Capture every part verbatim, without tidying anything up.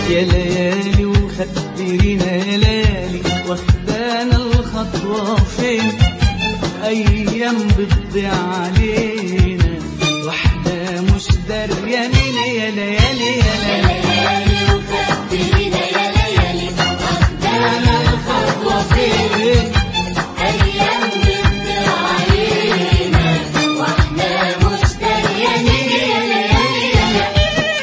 يا ليالي وخدرينا يا ليالي واخدانا الخطوة فين، أيام بتضيع علينا واحنا مش دريانين. يا ليالي يا ليالي وخدرينا يا ليالي واخدانا الخطوة فين، أيام بتضيع علينا واحنا مش دريانين. يا ليالي يا ليالي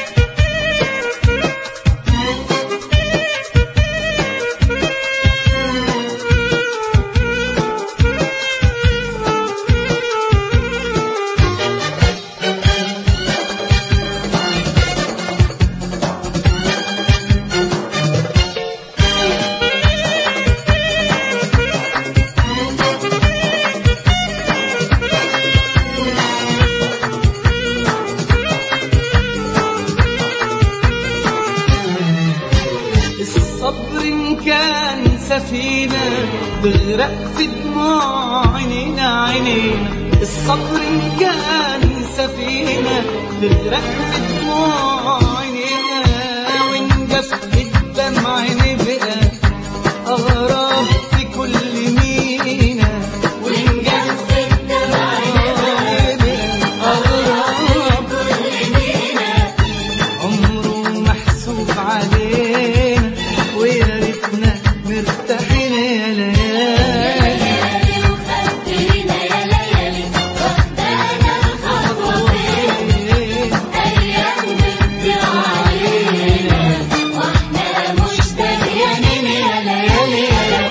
الصبر إن كان سفينة بغرق في دموع عينينا عينينا، الصبر إن كان سفينة بغرق في دموع عينينا، ونجف الدمع نبقى أغراب في كل مينا، ونجف الدمع نبقى أغراب في كل مينا، عمره محسوب علينا ويا ريتنا مرتاحين. يا ليالي وخدرينا يا ليالي واخدانا الخطوة فين، أيام بتضيع علينا واحنا مش دريانين. يا ليالي يا ليالي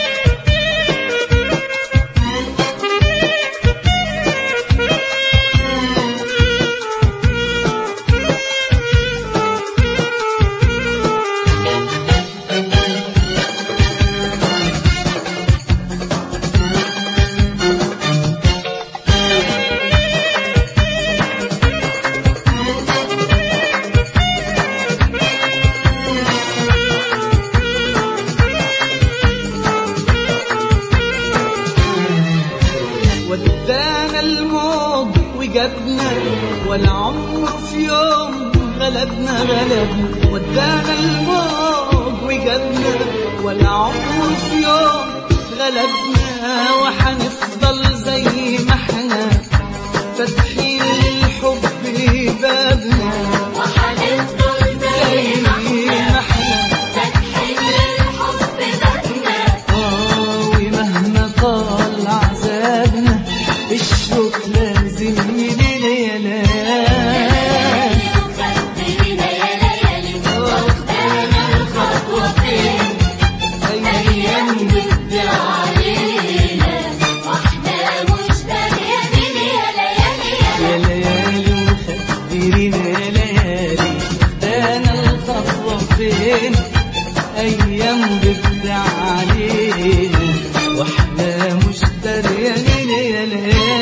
ودانا الموج وجابنا ولا عمر في يوم غلبنا غلبنا، ودانا الموج وجابنا ولا عمر في يوم غلبنا، وحنفضل زي ما احنا فاتحين للحب بابنا، وحنفضل زي ما احنا فاتحين للحب بابنا، آه ومهما طال عذابنا الشوق لازم يلينا. يا ليالي وخدرينا يا ليالي واخدانا الخطوة فين، أيام بتضيع علينا واحنا مش دريانين. يا ليالي يا ليالي وخدرينا يا ليالي واخدانا الخطوة فين، أيام بتضيع علينا واحنا مش دريانين. يا ليالي